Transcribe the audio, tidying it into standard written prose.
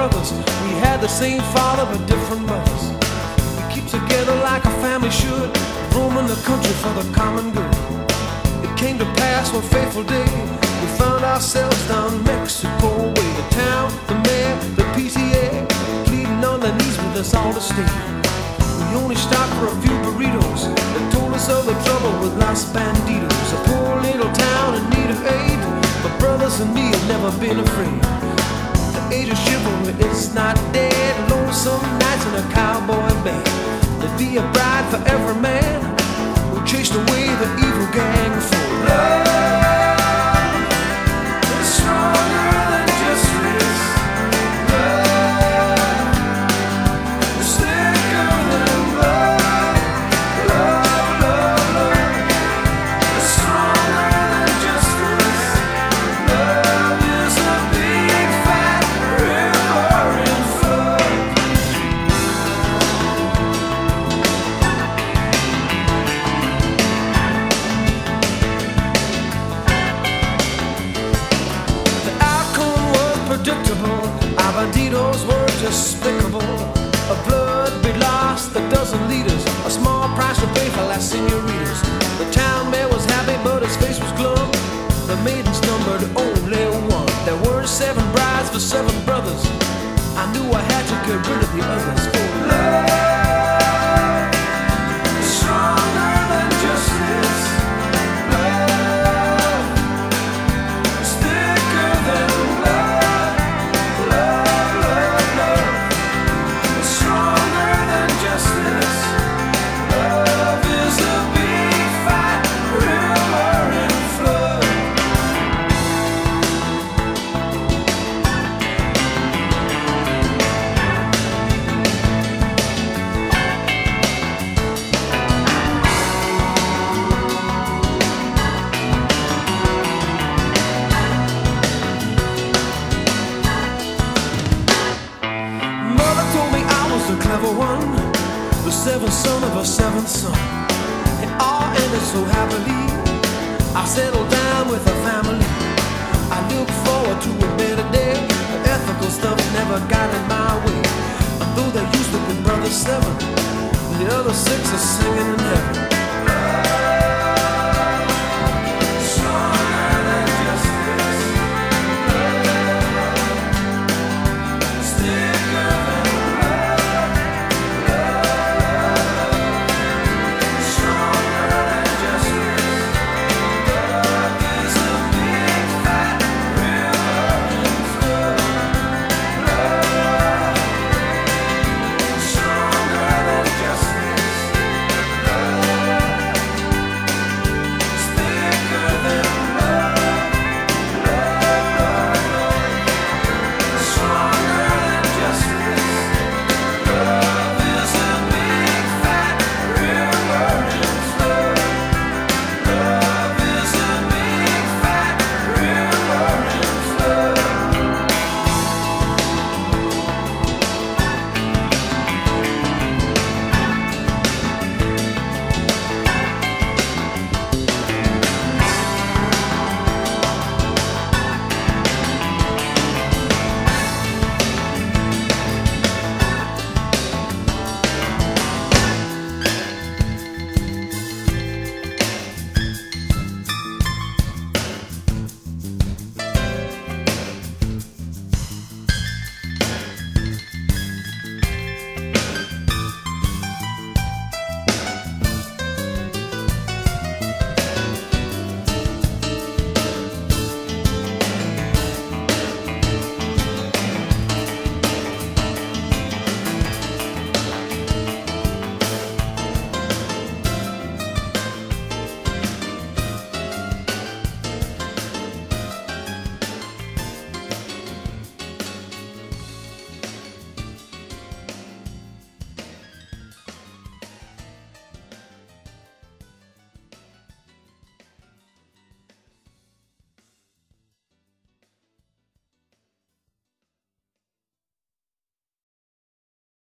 brothers. We had the same father but different mothers. We keep together like a family should, roaming the country for the common good. It came to pass one fateful day, we found ourselves down Mexico way. The town, the mayor, the PTA, pleading on their knees with us all to stay. We only stopped for a few burritos and told us of the trouble with Los Banditos. A poor little town in need of aid, but brothers and me have never been afraid. The age of chivalry is not dead. Lonesome nights in a cowboy band. There'd be a bride for every man who chased away the evil gang for love. It's stronger than justice. Love is thicker than blood. Love, love, love. It's stronger than justice. Love is a big fat river in flood. The outcome was predictable. Our banditos were despicable. A blood be lost, a dozen liters, a small price to pay for las senoritas. The town mayor was happy, but his face was glum. The maidens numbered only one. There were 7 brides for 7 brothers. I knew I had to get rid of the others. For love is stronger than justice. Love is thicker than blood. Love, love, love. It's stronger than justice. Love is a big fat river in flood. Mother told me I was the clever one, the 7th son of a 7th son. It all ended so happily. I settled down with a family. I look forward to a better day. The ethical stuff never got in my way. Although there used to be brother 7, the other 6 are singing in heaven.